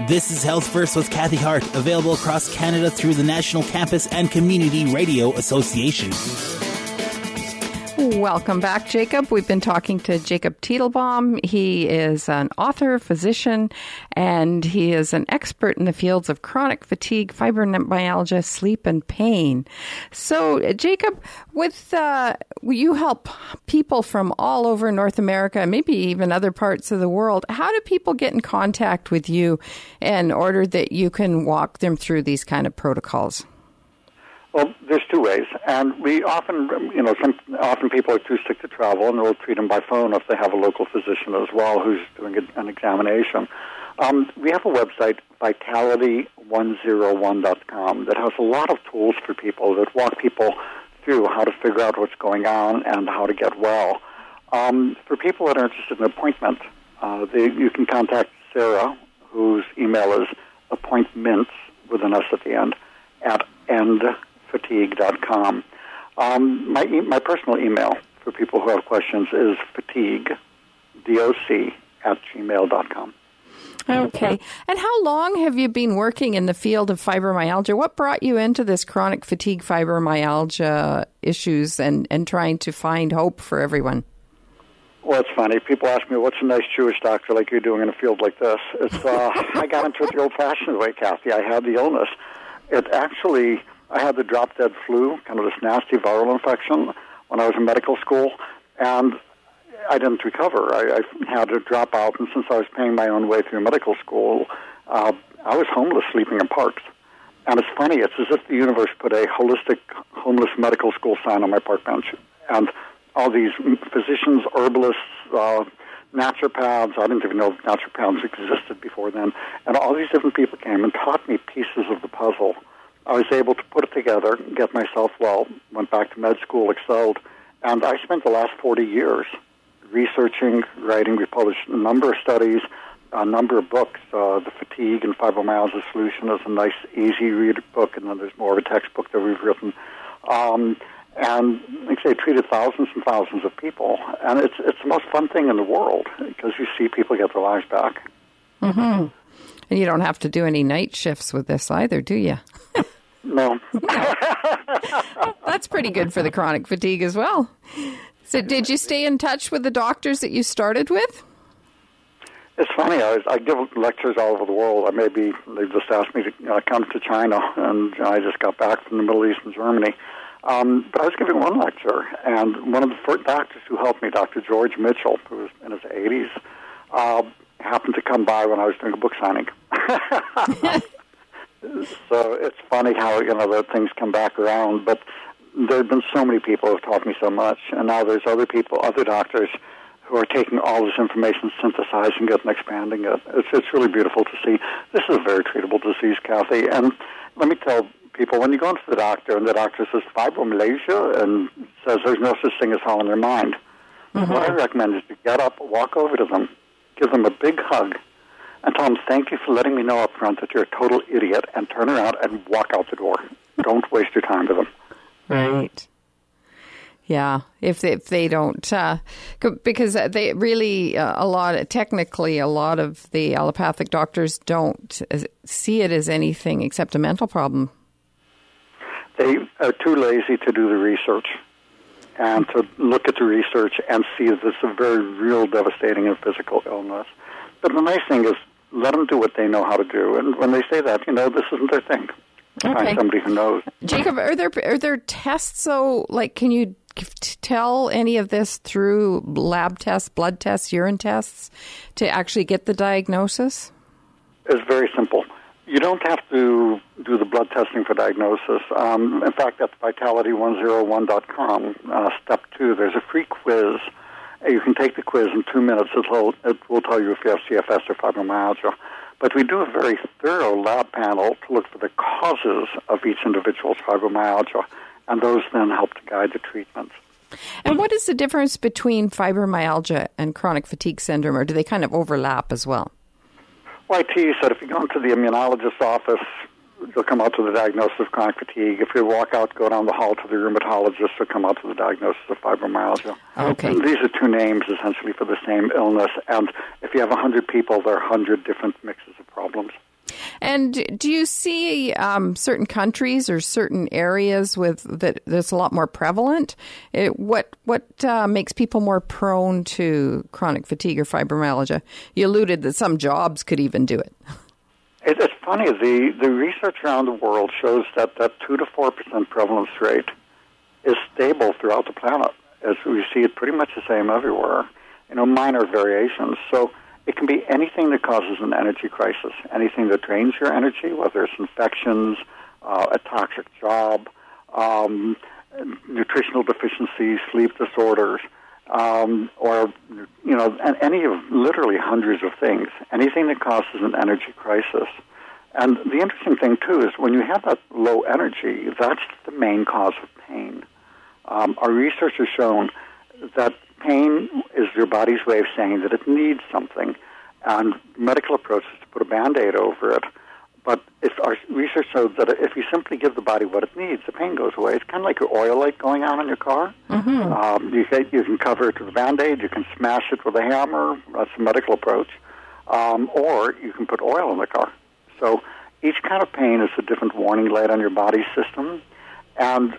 This is Health First with Kathy Hart, available across Canada through the National Campus and Community Radio Association. Welcome back, Jacob. We've been talking to Jacob Teitelbaum. He is an author, physician, and he is an expert in the fields of chronic fatigue, fibromyalgia, sleep, and pain. So, Jacob, with you help people from all over North America, maybe even other parts of the world. How do people get in contact with you in order that you can walk them through these kind of protocols? Well, there's two ways, and we often, often people are too sick to travel, and we'll treat them by phone if they have a local physician as well who's doing an examination. We have a website, vitality101.com, that has a lot of tools for people that walk people through how to figure out what's going on and how to get well. For people that are interested in an appointment, you can contact Sarah, whose email is appointments, with an S at the end, at endfatigue.com. My personal email for people who have questions is fatiguedoc@gmail.com. Okay. And how long have you been working in the field of fibromyalgia? What brought you into this chronic fatigue fibromyalgia issues and trying to find hope for everyone? Well, it's funny. People ask me, what's a nice Jewish doctor like you're doing in a field like this? It's I got into it the old-fashioned way, Kathy. I had the illness. I had the drop-dead flu, kind of this nasty viral infection when I was in medical school, and I didn't recover. I had to drop out, and since I was paying my own way through medical school, I was homeless, sleeping in parks. And it's funny, it's as if the universe put a holistic homeless medical school sign on my park bench. And all these physicians, herbalists, naturopaths, I didn't even know naturopaths existed before then, and all these different people came and taught me pieces of the puzzle. I was able to put it together, get myself well, went back to med school, excelled, and I spent the last 40 years researching, writing. We published a number of studies, a number of books. The Fatigue and Fibromyalgia Solution is a nice, easy-read book, and then there's more of a textbook that we've written. And like I say, treated thousands and thousands of people, and it's the most fun thing in the world because you see people get their lives back. Mm-hmm. And you don't have to do any night shifts with this either, do you? No. That's pretty good for the chronic fatigue as well. So did you stay in touch with the doctors that you started with? It's funny. I give lectures all over the world. They just asked me to come to China, and I just got back from the Middle East and Germany. But I was giving one lecture, and one of the first doctors who helped me, Dr. George Mitchell, who was in his 80s, happened to come by when I was doing a book signing. So it's funny how, that things come back around. But there have been so many people who have taught me so much, and now there's other doctors who are taking all this information, synthesizing it, and expanding it. It's really beautiful to see. This is a very treatable disease, Kathy. And let me tell people, when you go into the doctor and the doctor says fibromyalgia and says there's no such thing as all in their mind, what I recommend is to get up, walk over to them, give them a big hug, and tell them, thank you for letting me know up front that you're a total idiot, and turn around and walk out the door. Don't waste your time with them. Right. Yeah, if they don't, because they really, a lot of the allopathic doctors don't see it as anything except a mental problem. They are too lazy to do the research and to look at the research and see that it's a very real, devastating and physical illness. But the nice thing is, let them do what they know how to do. And when they say that, this isn't their thing. Find somebody who knows. Jacob, are there tests? So, can you tell any of this through lab tests, blood tests, urine tests to actually get the diagnosis? It's very simple. You don't have to do the blood testing for diagnosis. In fact, that's vitality101.com. Step 2, there's a free quiz. You can take the quiz in 2 minutes. It will tell you if you have CFS or fibromyalgia. But we do a very thorough lab panel to look for the causes of each individual's fibromyalgia, and those then help to guide the treatment. And what is the difference between fibromyalgia and chronic fatigue syndrome, or do they kind of overlap as well? Well, I tease that if you go into the immunologist's office, you'll come out to the diagnosis of chronic fatigue. If you walk out, go down the hall to the rheumatologist, you'll come out to the diagnosis of fibromyalgia. Okay. And these are two names, essentially, for the same illness. And if you have 100 people, there are 100 different mixes of problems. And do you see certain countries or certain areas that's a lot more prevalent? What makes people more prone to chronic fatigue or fibromyalgia? You alluded that some jobs could even do it. It's funny. The research around the world shows that 2 to 4% prevalence rate is stable throughout the planet, as we see it pretty much the same everywhere. Minor variations. So it can be anything that causes an energy crisis, anything that drains your energy, whether it's infections, a toxic job, nutritional deficiencies, sleep disorders, or any of literally hundreds of things, anything that causes an energy crisis. And the interesting thing, too, is when you have that low energy, that's the main cause of pain. Our research has shown that pain is your body's way of saying that it needs something, and medical approach is to put a Band-Aid over it. But if our research shows that if you simply give the body what it needs, the pain goes away. It's kind of like your oil light going on in your car. Mm-hmm. You can cover it with a Band-Aid, you can smash it with a hammer, that's the medical approach, or you can put oil in the car. So each kind of pain is a different warning light on your body's system, and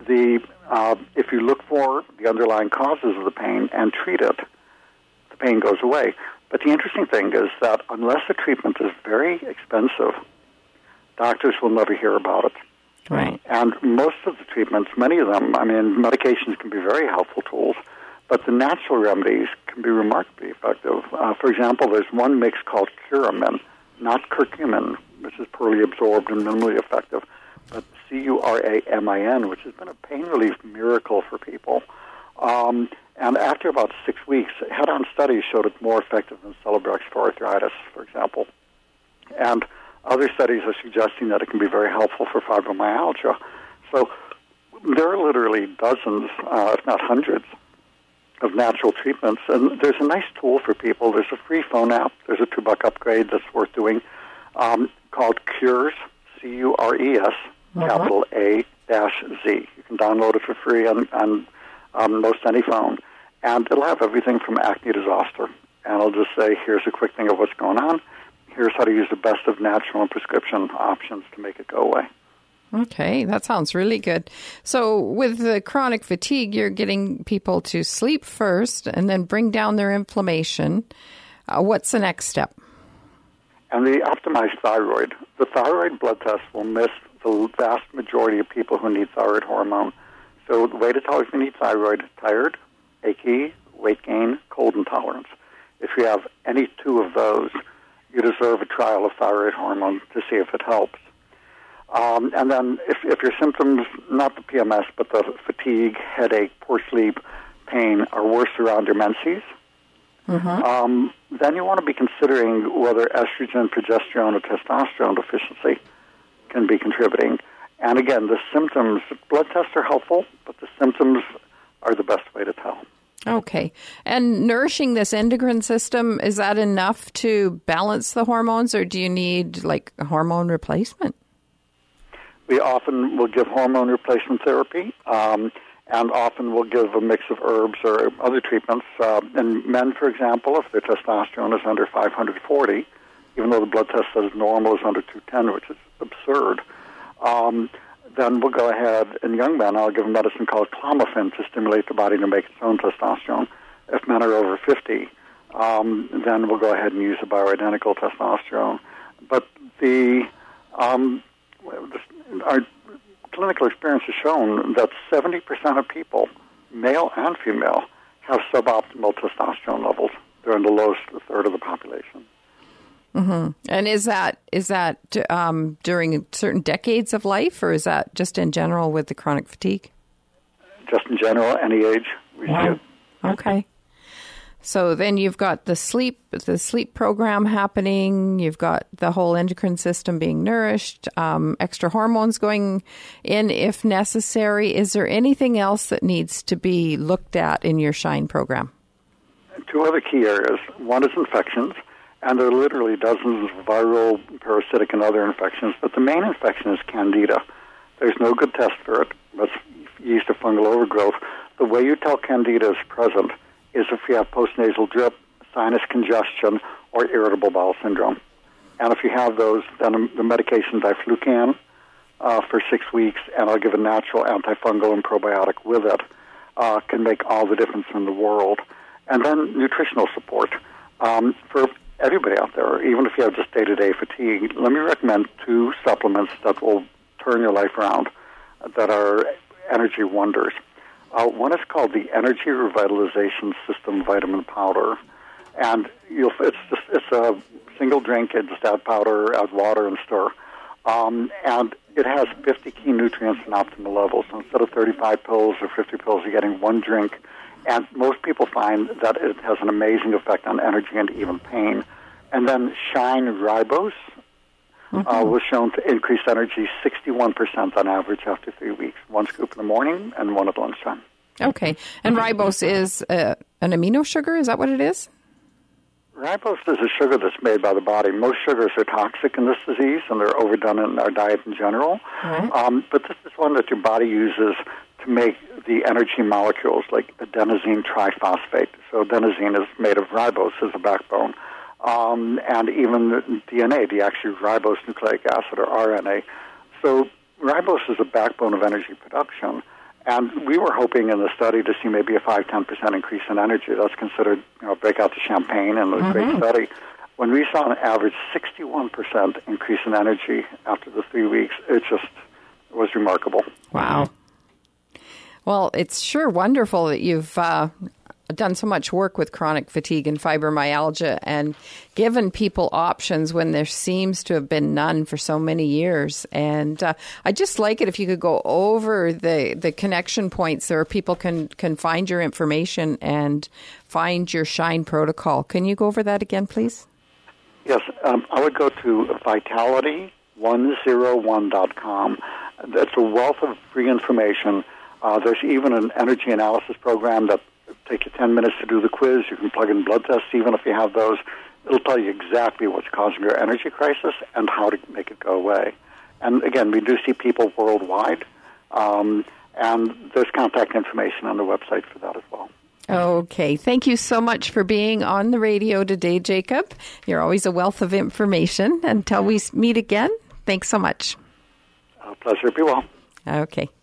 if you look for the underlying causes of the pain and treat it, the pain goes away. But the interesting thing is that unless the treatment is very expensive, doctors will never hear about it. Right. And most of the treatments, many of them, medications can be very helpful tools, but the natural remedies can be remarkably effective. For example, there's one mix called Curamin, not curcumin, which is poorly absorbed and minimally effective, but Curamin, which has been a pain relief miracle for people. And after about 6 weeks, head-on studies showed it more effective than Celebrex for arthritis, for example. And other studies are suggesting that it can be very helpful for fibromyalgia. So there are literally dozens, if not hundreds, of natural treatments. And there's a nice tool for people. There's a free phone app. There's a $2 upgrade that's worth doing called Cures, C-U-R-E-S, capital A-Z. You can download it for free on most any phone. And it'll have everything from acne to zoster. And it'll just say, here's a quick thing of what's going on. Here's how to use the best of natural and prescription options to make it go away. Okay, that sounds really good. So with the chronic fatigue, you're getting people to sleep first and then bring down their inflammation. What's the next step? And the optimized thyroid. The thyroid blood test will miss the vast majority of people who need thyroid hormone. So the way to tell if you need thyroid: tired, achy, weight gain, cold intolerance. If you have any two of those, you deserve a trial of thyroid hormone to see if it helps. And then if your symptoms, not the PMS, but the fatigue, headache, poor sleep, pain, are worse around your menses, then you want to be considering whether estrogen, progesterone, or testosterone deficiency can be contributing. And again, the symptoms, blood tests are helpful, but the symptoms are the best way to tell. Okay. And nourishing this endocrine system, is that enough to balance the hormones, or do you need like a hormone replacement? We often will give hormone replacement therapy, and often we'll give a mix of herbs or other treatments. In men, for example, if their testosterone is under 540, even though the blood test says normal is under 210, which is absurd, then we'll go ahead, in young men, I'll give a medicine called clomiphene to stimulate the body to make its own testosterone. If men are over 50, then we'll go ahead and use a bioidentical testosterone. But our clinical experience has shown that 70% of people, male and female, have suboptimal testosterone levels. They're in the lowest third of the population. Mm-hmm. And is that during certain decades of life, or is that just in general with the chronic fatigue? Just in general, any age we see it. Okay. So then you've got the sleep program happening. You've got the whole endocrine system being nourished, extra hormones going in if necessary. Is there anything else that needs to be looked at in your SHINE program? Two other key areas. One is infections, and there are literally dozens of viral, parasitic, and other infections, but the main infection is Candida. There's no good test for it. That's yeast or fungal overgrowth. The way you tell Candida is present is if you have postnasal drip, sinus congestion, or irritable bowel syndrome. And if you have those, then the medication diflucan for 6 weeks, and I'll give a natural antifungal and probiotic with it, can make all the difference in the world. And then nutritional support. For everybody out there, even if you have just day-to-day fatigue, let me recommend 2 supplements that will turn your life around that are energy wonders. One is called the Energy Revitalization System Vitamin Powder. And it's a single drink. You just add powder, add water, and stir. And it has 50 key nutrients in optimal levels. So instead of 35 pills or 50 pills, you're getting 1 drink. And most people find that it has an amazing effect on energy and even pain. And then Shine Ribose was shown to increase energy 61% on average after 3 weeks. 1 scoop in the morning and 1 at lunchtime. Okay. And ribose is an amino sugar? Is that what it is? Ribose is a sugar that's made by the body. Most sugars are toxic in this disease, and they're overdone in our diet in general. Right. But this is one that your body uses to make the energy molecules, like adenosine triphosphate. So adenosine is made of ribose as a backbone. And even the DNA, the actual ribose nucleic acid, or RNA. So ribose is a backbone of energy production. And we were hoping in the study to see maybe a 5-10% increase in energy. That's considered, break out the champagne in the great study. When we saw an average 61% increase in energy after the 3 weeks, it was remarkable. Wow. Well, it's sure wonderful that you've done so much work with chronic fatigue and fibromyalgia and given people options when there seems to have been none for so many years. And I'd just like it if you could go over the connection points where people can find your information and find your Shine protocol. Can you go over that again, please? Yes. I would go to vitality101.com. That's a wealth of free information. There's even an energy analysis program that take you 10 minutes to do the quiz. You can plug in blood tests, even if you have those. It'll tell you exactly what's causing your energy crisis and how to make it go away. And again, we do see people worldwide, and there's contact information on the website for that as well. Okay. Thank you so much for being on the radio today, Jacob. You're always a wealth of information. Until we meet again, thanks so much. Pleasure. Be well. Okay.